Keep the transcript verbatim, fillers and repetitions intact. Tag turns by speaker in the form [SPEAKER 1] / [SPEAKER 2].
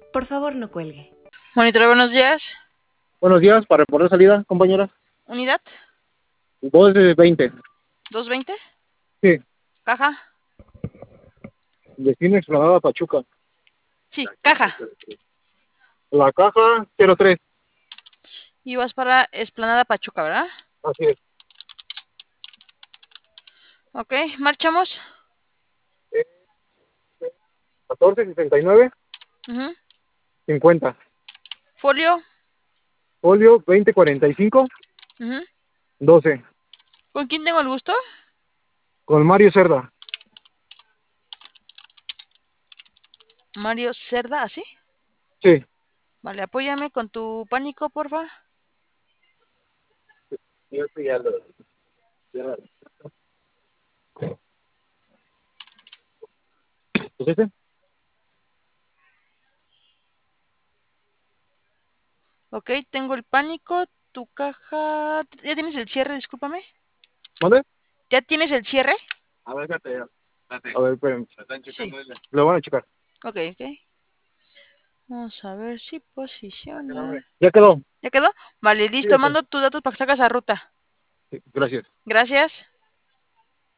[SPEAKER 1] Por favor, no cuelgue.
[SPEAKER 2] Monitor, buenos días.
[SPEAKER 3] Buenos días, para reponer salida, compañera.
[SPEAKER 2] Unidad
[SPEAKER 3] dos de veinte.
[SPEAKER 2] doscientos veinte.
[SPEAKER 3] Sí,
[SPEAKER 2] Caja.
[SPEAKER 3] destino Explanada Pachuca.
[SPEAKER 2] Sí, caja.
[SPEAKER 3] La caja cero tres.
[SPEAKER 2] Y vas para Esplanada Pachuca, ¿verdad?
[SPEAKER 3] Así es.
[SPEAKER 2] Ok, marchamos.
[SPEAKER 3] catorce sesenta y nueve
[SPEAKER 2] Ujú.
[SPEAKER 3] cincuenta.
[SPEAKER 2] Folio.
[SPEAKER 3] Folio veinte cuarenta y cinco
[SPEAKER 2] Ujú.
[SPEAKER 3] doce.
[SPEAKER 2] ¿Con quién tengo el gusto?
[SPEAKER 3] Con Mario Cerda.
[SPEAKER 2] Mario Cerda, ¿así?
[SPEAKER 3] Sí.
[SPEAKER 2] Vale, apóyame con tu pánico, porfa.
[SPEAKER 3] Yo estoy ya lo- ya- ¿Es ese?
[SPEAKER 2] Ok, tengo el pánico. Tu caja. ¿Ya tienes el cierre? Discúlpame.
[SPEAKER 3] ¿Mande?
[SPEAKER 2] ¿Ya tienes el cierre?
[SPEAKER 3] A ver, espérate. espérate. A ver, espérame.
[SPEAKER 2] Sí.
[SPEAKER 3] Lo van a checar.
[SPEAKER 2] Ok, ok. Vamos a ver si posiciona.
[SPEAKER 3] Ya quedó.
[SPEAKER 2] ¿Ya quedó? Vale,
[SPEAKER 3] Sí,
[SPEAKER 2] listo.
[SPEAKER 3] ya quedó.
[SPEAKER 2] Mando tus datos para que sacas a ruta.
[SPEAKER 3] Sí, gracias.
[SPEAKER 2] Gracias.